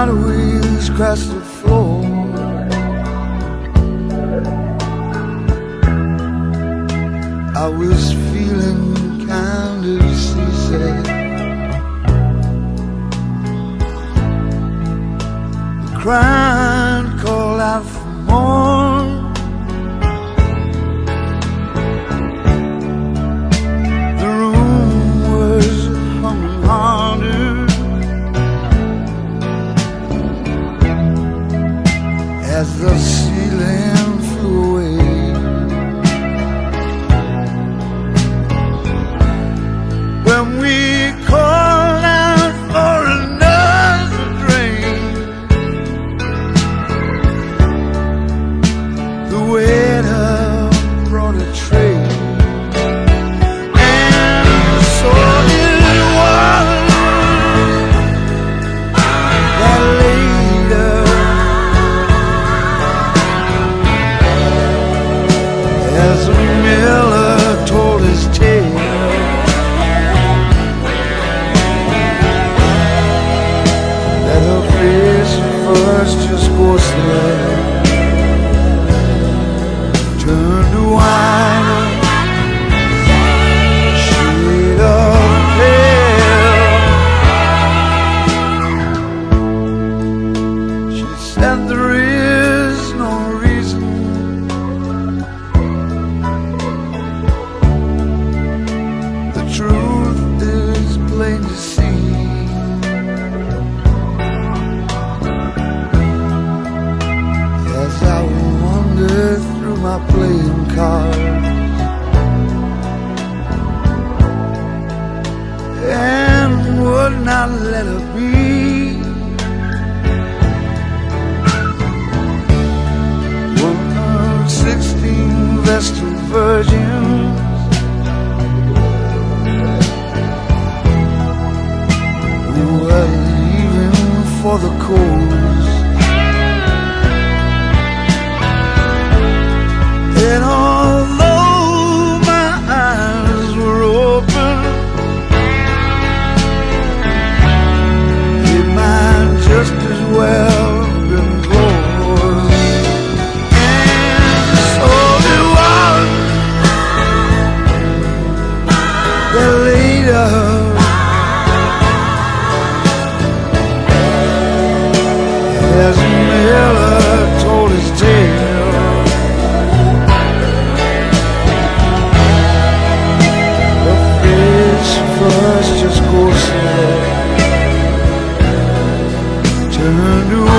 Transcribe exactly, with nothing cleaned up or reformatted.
wheels crashed the floor. I was feeling kind of seasick. The crowd called out for more. The room was humming harder as the ceiling flew away. When we called out for another drink, the waiter brought a tray, and so did one that later, as Miller told his tale, that her face first just ghostly turned to wine, shade of pale. She said there is no reason the truth is plain to see. As I wandered through my playing cards and would not let her be, one of sixteen vestal virgins who were leaving for the coast. And although my eyes were open, they might just as well have been closed. And so did one that later, as Miller told his tale, first just go slow, turn to